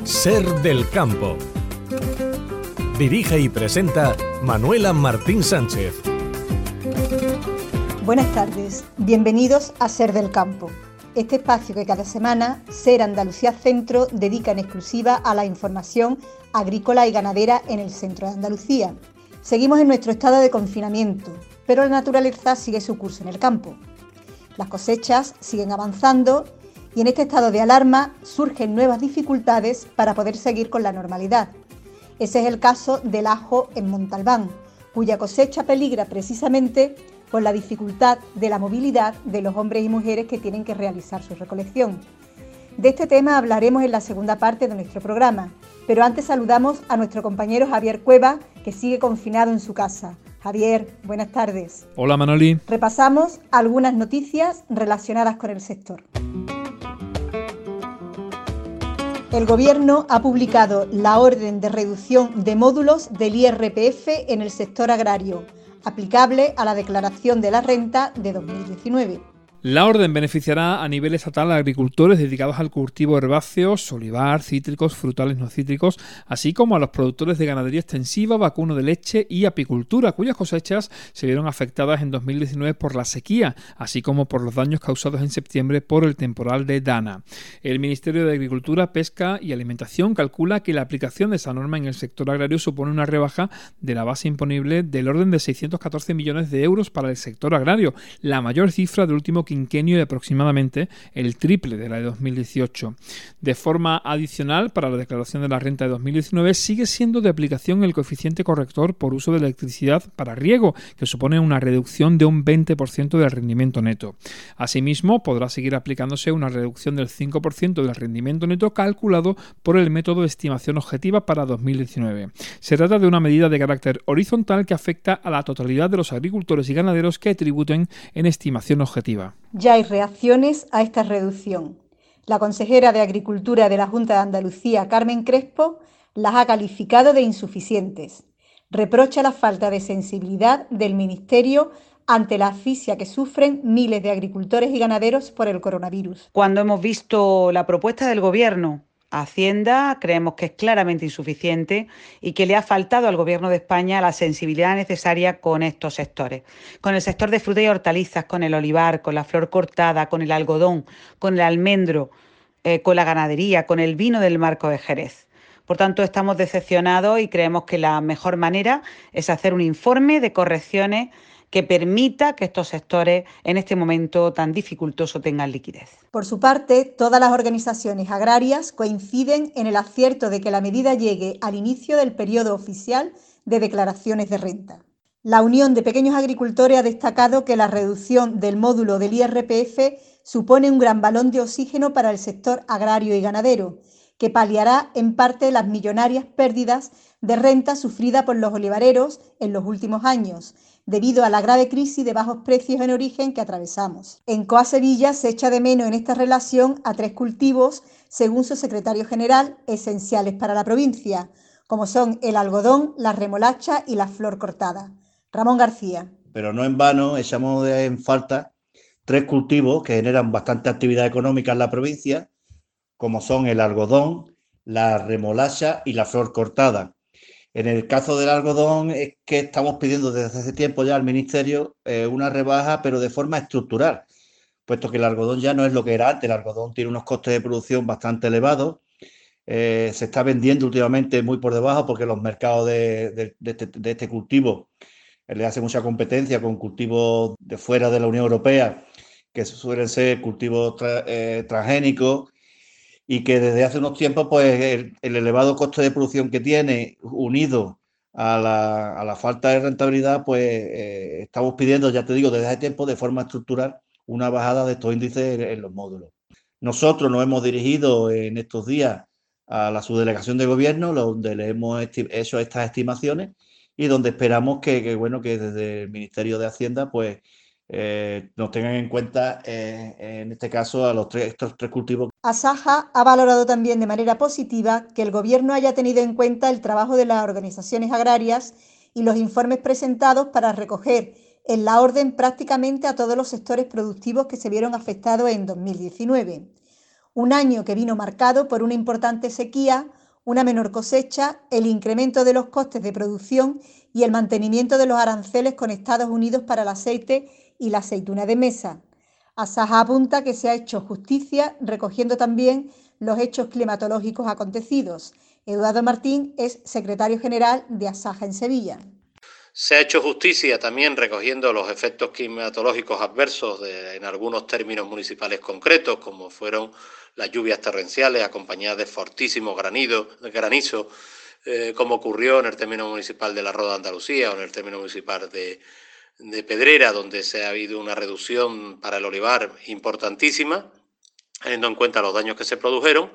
Ser del Campo. Dirige y presenta Manuela Martín Sánchez. Buenas tardes, bienvenidos a Ser del Campo, este espacio que cada semana Ser Andalucía Centro dedica en exclusiva a la información agrícola y ganadera en el centro de Andalucía. Seguimos en nuestro estado de confinamiento, pero la naturaleza sigue su curso en el campo. Las cosechas siguen avanzando y en este estado de alarma surgen nuevas dificultades para poder seguir con la normalidad. Ese es el caso del ajo en Montalbán, cuya cosecha peligra precisamente por la dificultad de la movilidad de los hombres y mujeres que tienen que realizar su recolección. De este tema hablaremos en la segunda parte de nuestro programa, pero antes saludamos a nuestro compañero Javier Cueva, que sigue confinado en su casa. Javier, buenas tardes. Hola Manoli. Repasamos algunas noticias relacionadas con el sector. El Gobierno ha publicado la orden de reducción de módulos del IRPF en el sector agrario, aplicable a la declaración de la renta de 2019. La orden beneficiará a nivel estatal a agricultores dedicados al cultivo de herbáceos, olivar, cítricos, frutales no cítricos, así como a los productores de ganadería extensiva, vacuno de leche y apicultura, cuyas cosechas se vieron afectadas en 2019 por la sequía, así como por los daños causados en septiembre por el temporal de Dana. El Ministerio de Agricultura, Pesca y Alimentación calcula que la aplicación de esa norma en el sector agrario supone una rebaja de la base imponible del orden de 614 millones de euros para el sector agrario, la mayor cifra del último quinquenio de aproximadamente el triple de la de 2018. De forma adicional, para la declaración de la renta de 2019 sigue siendo de aplicación el coeficiente corrector por uso de electricidad para riego, que supone una reducción de un 20% del rendimiento neto. Asimismo, podrá seguir aplicándose una reducción del 5% del rendimiento neto calculado por el método de estimación objetiva para 2019. Se trata de una medida de carácter horizontal que afecta a la totalidad de los agricultores y ganaderos que tributen en estimación objetiva. Ya hay reacciones a esta reducción. La consejera de Agricultura de la Junta de Andalucía, Carmen Crespo, las ha calificado de insuficientes. Reprocha la falta de sensibilidad del Ministerio ante la asfixia que sufren miles de agricultores y ganaderos por el coronavirus. Cuando hemos visto la propuesta del Gobierno, Hacienda creemos que es claramente insuficiente y que le ha faltado al Gobierno de España la sensibilidad necesaria con estos sectores. Con el sector de frutas y hortalizas, con el olivar, con la flor cortada, con el algodón, con el almendro, con la ganadería, con el vino del Marco de Jerez. Por tanto, estamos decepcionados y creemos que la mejor manera es hacer un informe de correcciones que permita que estos sectores en este momento tan dificultoso tengan liquidez. Por su parte, todas las organizaciones agrarias coinciden en el acierto de que la medida llegue al inicio del periodo oficial de declaraciones de renta. La Unión de Pequeños Agricultores ha destacado que la reducción del módulo del IRPF supone un gran balón de oxígeno para el sector agrario y ganadero, que paliará en parte las millonarias pérdidas de renta sufridas por los olivareros en los últimos años, debido a la grave crisis de bajos precios en origen que atravesamos. En COA Sevilla se echa de menos en esta relación a 3 cultivos, según su secretario general, esenciales para la provincia, como son el algodón, la remolacha y la flor cortada. Ramón García. Pero no en vano echamos en falta 3 cultivos que generan bastante actividad económica en la provincia, como son el algodón, la remolacha y la flor cortada. En el caso del algodón es que estamos pidiendo desde hace tiempo ya al Ministerio una rebaja, pero de forma estructural, puesto que el algodón ya no es lo que era antes. El algodón tiene unos costes de producción bastante elevados, se está vendiendo últimamente muy por debajo porque los mercados de este cultivo le hacen mucha competencia con cultivos de fuera de la Unión Europea, que suelen ser cultivos transgénicos, y que desde hace unos tiempos pues el elevado coste de producción que tiene, unido a la falta de rentabilidad, pues estamos pidiendo, ya te digo, desde hace tiempo de forma estructural una bajada de estos índices en los módulos. Nosotros nos hemos dirigido en estos días a la subdelegación de gobierno, donde le hemos hecho estas estimaciones y donde esperamos que desde el Ministerio de Hacienda pues nos tengan en cuenta en este caso a estos 3 cultivos. Asaja ha valorado también de manera positiva que el Gobierno haya tenido en cuenta el trabajo de las organizaciones agrarias y los informes presentados para recoger en la orden prácticamente a todos los sectores productivos que se vieron afectados en 2019. Un año que vino marcado por una importante sequía, una menor cosecha, el incremento de los costes de producción y el mantenimiento de los aranceles con Estados Unidos para el aceite y la aceituna de mesa. Asaja apunta que se ha hecho justicia recogiendo también los hechos climatológicos acontecidos. Eduardo Martín es secretario general de Asaja en Sevilla. Se ha hecho justicia también recogiendo los efectos climatológicos adversos en algunos términos municipales concretos, como fueron las lluvias torrenciales acompañadas de fortísimos granizo, como ocurrió en el término municipal de la Roda de Andalucía o en el término municipal de Pedrera, donde se ha habido una reducción para el olivar importantísima, teniendo en cuenta los daños que se produjeron.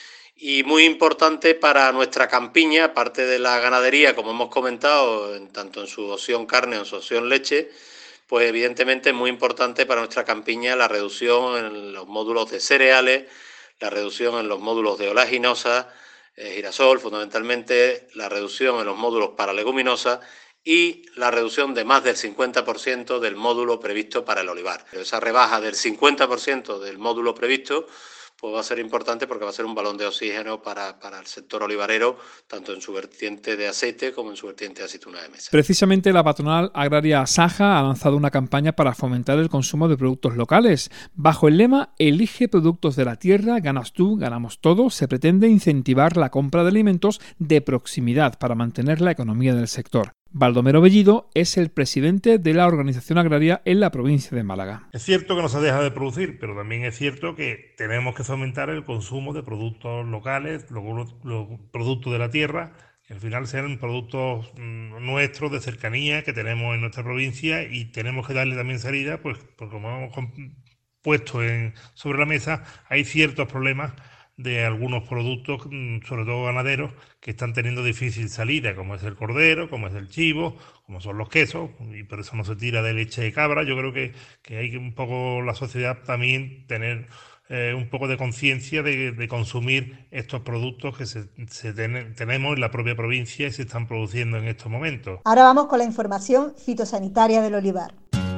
Y muy importante para nuestra campiña, aparte de la ganadería, como hemos comentado, tanto en su opción carne o en su opción leche, pues evidentemente es muy importante para nuestra campiña la reducción en los módulos de cereales, la reducción en los módulos de oleaginosas, girasol fundamentalmente, la reducción en los módulos para leguminosas y la reducción de más del 50% del módulo previsto para el olivar. Pero esa rebaja del 50% del módulo previsto pues va a ser importante porque va a ser un balón de oxígeno para el sector olivarero, tanto en su vertiente de aceite como en su vertiente de aceituna de mesa. Precisamente la patronal agraria Asaja ha lanzado una campaña para fomentar el consumo de productos locales. Bajo el lema "Elige productos de la tierra, ganas tú, ganamos todos", se pretende incentivar la compra de alimentos de proximidad para mantener la economía del sector. Baldomero Bellido es el presidente de la organización agraria en la provincia de Málaga. Es cierto que no se deja de producir, pero también es cierto que tenemos que fomentar el consumo de productos locales, los productos de la tierra, que al final sean productos nuestros de cercanía que tenemos en nuestra provincia, y tenemos que darle también salida, pues como hemos puesto sobre la mesa, hay ciertos problemas de algunos productos, sobre todo ganaderos, que están teniendo difícil salida, como es el cordero, como es el chivo, como son los quesos, y por eso no se tira de leche de cabra. Yo creo que hay que un poco la sociedad también tener un poco de conciencia de consumir estos productos que tenemos en la propia provincia y se están produciendo en estos momentos. Ahora vamos con la información fitosanitaria del olivar.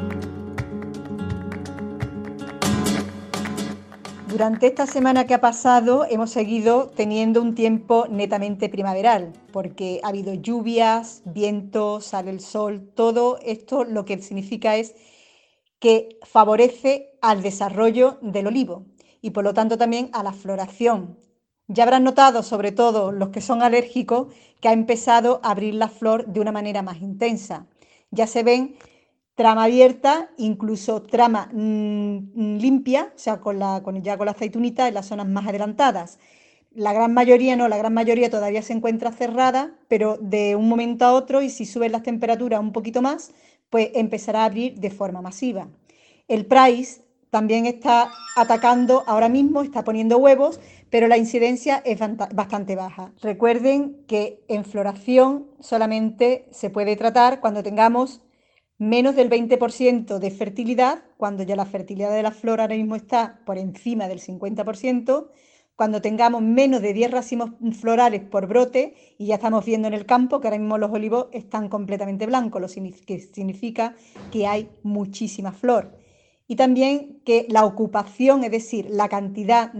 Durante esta semana que ha pasado hemos seguido teniendo un tiempo netamente primaveral, porque ha habido lluvias, viento, sale el sol, todo esto lo que significa es que favorece al desarrollo del olivo y por lo tanto también a la floración. Ya habrán notado, sobre todo los que son alérgicos, que ha empezado a abrir la flor de una manera más intensa. Ya se ven trama abierta, incluso trama limpia, o sea, con la aceitunita en las zonas más adelantadas. La gran mayoría no, la gran mayoría todavía se encuentra cerrada, pero de un momento a otro, y si suben las temperaturas un poquito más, pues empezará a abrir de forma masiva. El Price también está atacando ahora mismo, está poniendo huevos, pero la incidencia es bastante baja. Recuerden que en floración solamente se puede tratar cuando tengamos menos del 20% de fertilidad, cuando ya la fertilidad de la flor ahora mismo está por encima del 50%, cuando tengamos menos de 10 racimos florales por brote, y ya estamos viendo en el campo que ahora mismo los olivos están completamente blancos, lo que significa que hay muchísima flor. Y también que la ocupación, es decir, la cantidad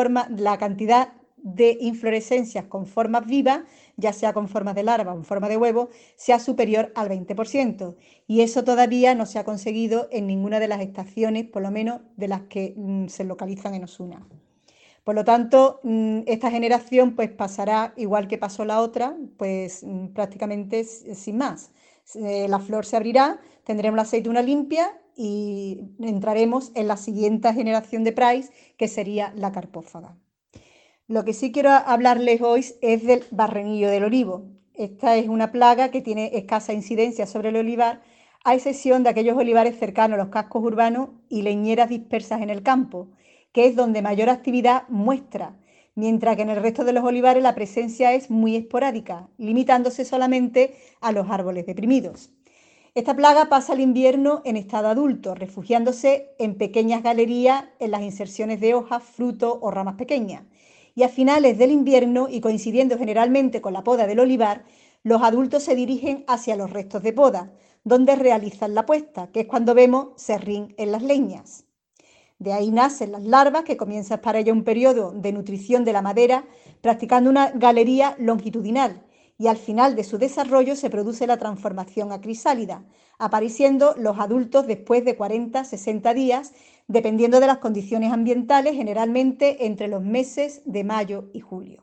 de inflorescencias con formas vivas, ya sea con formas de larva o en forma de huevo, sea superior al 20%. Y eso todavía no se ha conseguido en ninguna de las estaciones, por lo menos de las que se localizan en Osuna. Por lo tanto, esta generación pues pasará igual que pasó la otra, pues prácticamente sin más. La flor se abrirá, tendremos la aceituna limpia y entraremos en la siguiente generación de Price, que sería la carpófaga. Lo que sí quiero hablarles hoy es del barrenillo del olivo. Esta es una plaga que tiene escasa incidencia sobre el olivar, a excepción de aquellos olivares cercanos a los cascos urbanos y leñeras dispersas en el campo, que es donde mayor actividad muestra, mientras que en el resto de los olivares la presencia es muy esporádica, limitándose solamente a los árboles deprimidos. Esta plaga pasa el invierno en estado adulto, refugiándose en pequeñas galerías en las inserciones de hojas, frutos o ramas pequeñas. Y a finales del invierno, y coincidiendo generalmente con la poda del olivar, los adultos se dirigen hacia los restos de poda, donde realizan la puesta, que es cuando vemos serrín en las leñas. De ahí nacen las larvas, que comienza para ella un periodo de nutrición de la madera, practicando una galería longitudinal, y al final de su desarrollo se produce la transformación a crisálida, apareciendo los adultos después de 40-60 días, dependiendo de las condiciones ambientales, generalmente entre los meses de mayo y julio.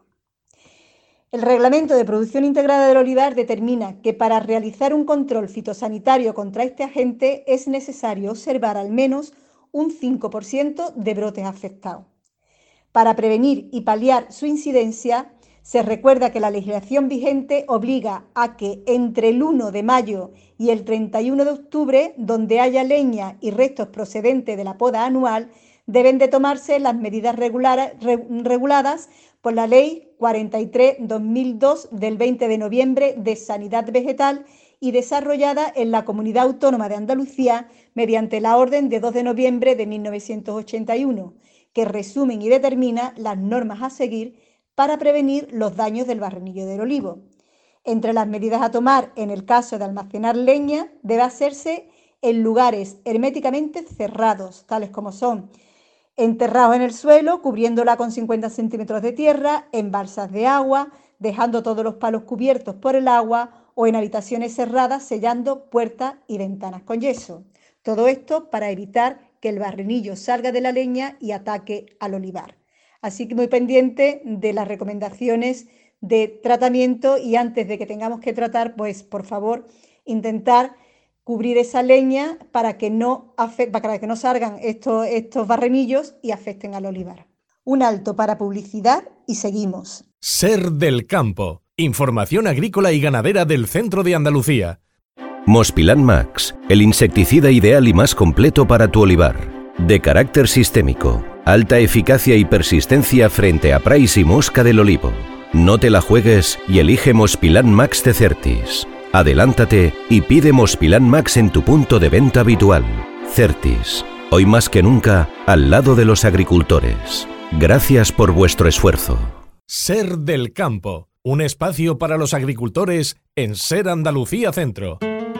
El Reglamento de Producción Integrada del Olivar determina que para realizar un control fitosanitario contra este agente es necesario observar al menos un 5% de brotes afectados. Para prevenir y paliar su incidencia, se recuerda que la legislación vigente obliga a que entre el 1 de mayo y el 31 de octubre, donde haya leña y restos procedentes de la poda anual, deben de tomarse las medidas reguladas por la Ley 43/2002 del 20 de noviembre de Sanidad Vegetal y desarrollada en la Comunidad Autónoma de Andalucía mediante la Orden de 2 de noviembre de 1981, que resumen y determina las normas a seguir para prevenir los daños del barrenillo del olivo. Entre las medidas a tomar en el caso de almacenar leña, debe hacerse en lugares herméticamente cerrados, tales como son enterrados en el suelo, cubriéndola con 50 centímetros de tierra, en balsas de agua, dejando todos los palos cubiertos por el agua o en habitaciones cerradas, sellando puertas y ventanas con yeso. Todo esto para evitar que el barrenillo salga de la leña y ataque al olivar. Así que muy pendiente de las recomendaciones de tratamiento, y antes de que tengamos que tratar, pues por favor intentar cubrir esa leña para que no salgan estos barrenillos y afecten al olivar. Un alto para publicidad y seguimos. Ser del Campo. Información agrícola y ganadera del centro de Andalucía. Mospilán Max, el insecticida ideal y más completo para tu olivar. De carácter sistémico, alta eficacia y persistencia frente a praes y mosca del olivo. No te la juegues y elige Mospilán Max de Certis. Adelántate y pide Mospilán Max en tu punto de venta habitual. Certis, hoy más que nunca, al lado de los agricultores. Gracias por vuestro esfuerzo. Ser del Campo, un espacio para los agricultores en Ser Andalucía Centro.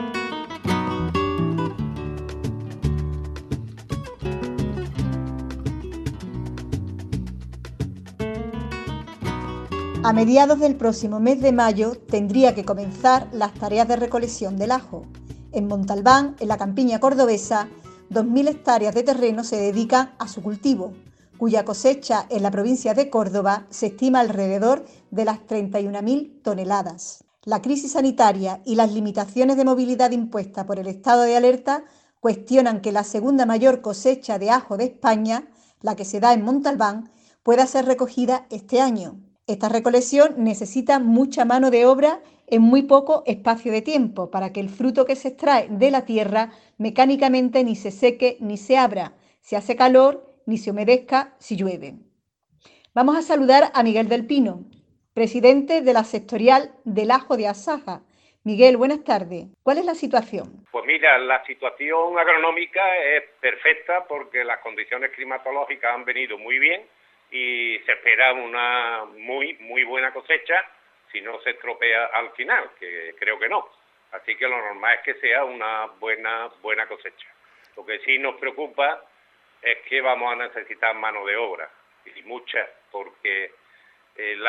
A mediados del próximo mes de mayo tendría que comenzar las tareas de recolección del ajo. En Montalbán, en la campiña cordobesa, 2.000 hectáreas de terreno se dedican a su cultivo, cuya cosecha en la provincia de Córdoba se estima alrededor de las 31.000 toneladas. La crisis sanitaria y las limitaciones de movilidad impuestas por el estado de alerta cuestionan que la segunda mayor cosecha de ajo de España, la que se da en Montalbán, pueda ser recogida este año. Esta recolección necesita mucha mano de obra en muy poco espacio de tiempo para que el fruto que se extrae de la tierra mecánicamente ni se seque ni se abra, si hace calor, ni se humedezca si llueve. Vamos a saludar a Miguel del Pino, presidente de la sectorial del ajo de Asaja. Miguel, buenas tardes. ¿Cuál es la situación? Pues mira, la situación agronómica es perfecta porque las condiciones climatológicas han venido muy bien y se espera una muy buena cosecha si no se estropea al final, que creo que no. Así que lo normal es que sea una buena cosecha. Lo que sí nos preocupa es que vamos a necesitar mano de obra, y mucha, porque el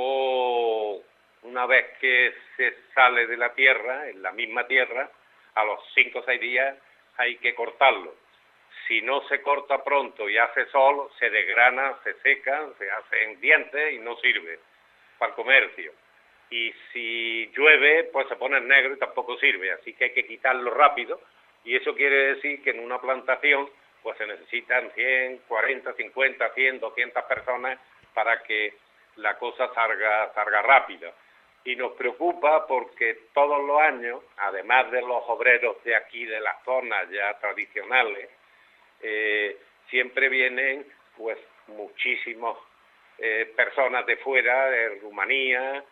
ajo, una vez que se sale de la tierra, en la misma tierra, a los 5 o 6 días hay que cortarlo. Si no se corta pronto y hace sol, se desgrana, se seca, se hacen dientes y no sirve para el comercio. Y si llueve, pues se pone negro y tampoco sirve. Así que hay que quitarlo rápido. Y eso quiere decir que en una plantación pues se necesitan 100, 40, 50, 100, 200 personas para que la cosa salga rápida. Y nos preocupa porque todos los años, además de los obreros de aquí, de las zonas ya tradicionales, siempre vienen pues muchísimas personas de fuera, de Rumanía,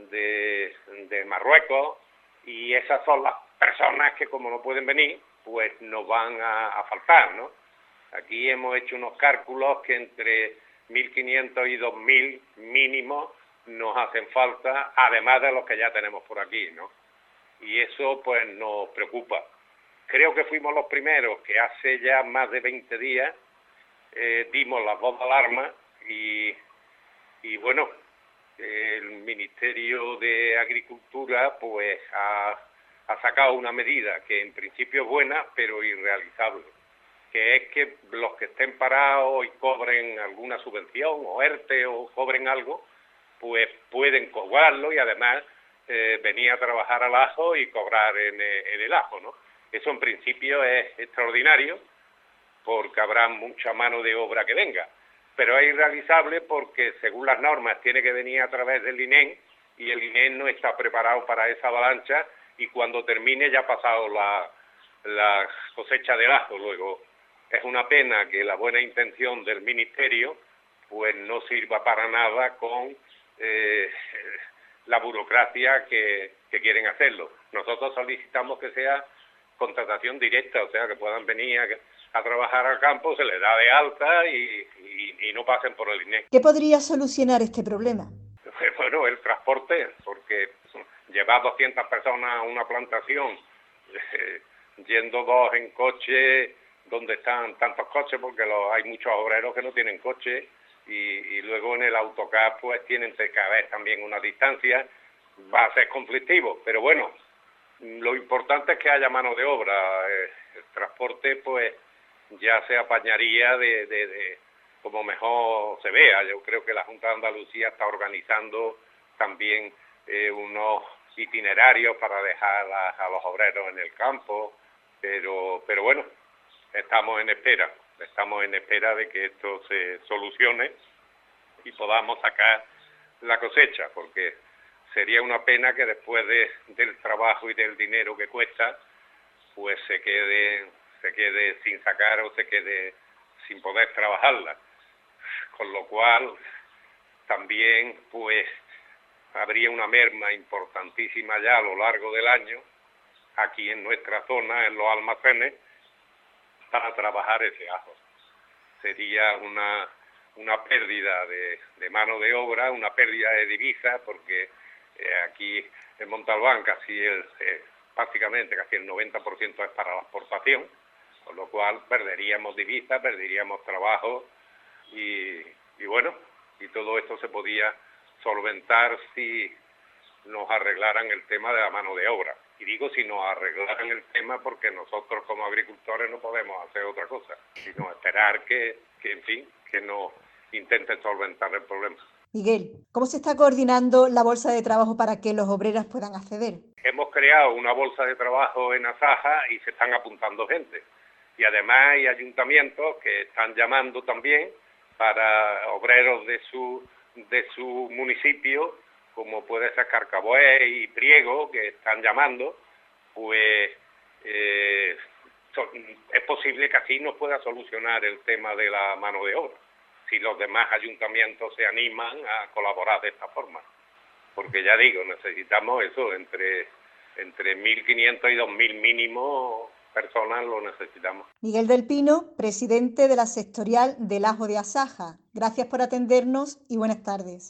de Marruecos, y esas son las personas que, como no pueden venir, pues nos van a faltar, ¿no? Aquí hemos hecho unos cálculos que entre 1.500 y 2.000 mínimo nos hacen falta, además de los que ya tenemos por aquí, ¿no? Y eso pues nos preocupa. Creo que fuimos los primeros que hace ya más de 20 días dimos la voz de alarma y bueno, el Ministerio de Agricultura pues ha sacado una medida que en principio es buena, pero irrealizable, que es que los que estén parados y cobren alguna subvención o ERTE o cobren algo, pues pueden cobrarlo y además venir a trabajar al ajo y cobrar en el ajo, ¿no? Eso en principio es extraordinario porque habrá mucha mano de obra que venga, pero es irrealizable porque según las normas tiene que venir a través del INEM y el INEM no está preparado para esa avalancha y cuando termine ya ha pasado la cosecha del ajo. Luego es una pena que la buena intención del Ministerio pues no sirva para nada con la burocracia que quieren hacerlo. Nosotros solicitamos que sea contratación directa, o sea, que puedan venir a trabajar al campo, se les da de alta y no pasen por el INEM. ¿Qué podría solucionar este problema? Bueno, el transporte, porque llevar 200 personas a una plantación, yendo 2 en coche, donde están tantos coches, porque hay muchos obreros que no tienen coche, y luego en el autocar pues tienen que haber también una distancia, va a ser conflictivo, pero bueno, lo importante es que haya mano de obra. El transporte pues ya se apañaría de como mejor se vea. Yo creo que la Junta de Andalucía está organizando también unos itinerarios para dejar a los obreros en el campo, pero bueno, estamos en espera de que esto se solucione y podamos sacar la cosecha, porque sería una pena que después del trabajo y del dinero que cuesta, pues se quede sin sacar o se quede sin poder trabajarla. Con lo cual, también pues habría una merma importantísima ya a lo largo del año, aquí en nuestra zona, en los almacenes, para trabajar ese ajo. Sería una pérdida de mano de obra, una pérdida de divisas, porque aquí en Montalbán prácticamente casi el 90% es para la exportación, con lo cual perderíamos divisas, perderíamos trabajo y bueno, y todo esto se podía solventar si nos arreglaran el tema de la mano de obra. Y digo si nos arreglaran el tema porque nosotros como agricultores no podemos hacer otra cosa, sino esperar que en fin, que nos intenten solventar el problema. Miguel, ¿cómo se está coordinando la bolsa de trabajo para que los obreros puedan acceder? Hemos creado una bolsa de trabajo en Asaja y se están apuntando gente. Y además hay ayuntamientos que están llamando también para obreros de su municipio, como puede ser Carcabué y Priego, que están llamando, pues es posible que así nos pueda solucionar el tema de la mano de obra, si los demás ayuntamientos se animan a colaborar de esta forma. Porque ya digo, necesitamos eso, entre 1.500 y 2.000 mínimo personas lo necesitamos. Miguel del Pino, presidente de la sectorial del ajo de Asaja. Gracias por atendernos y buenas tardes.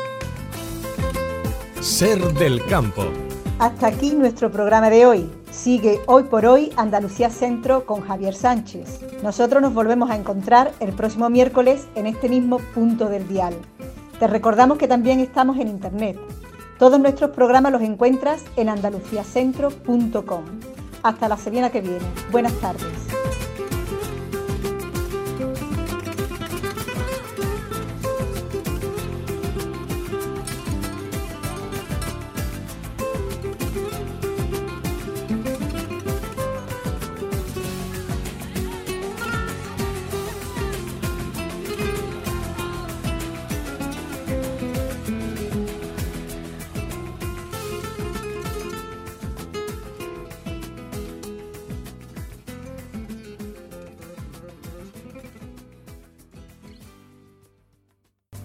Ser del campo. Hasta aquí nuestro programa de hoy. Sigue Hoy por Hoy Andalucía Centro con Javier Sánchez. Nosotros nos volvemos a encontrar el próximo miércoles en este mismo punto del dial. Te recordamos que también estamos en internet. Todos nuestros programas los encuentras en andaluciacentro.com. Hasta la semana que viene. Buenas tardes.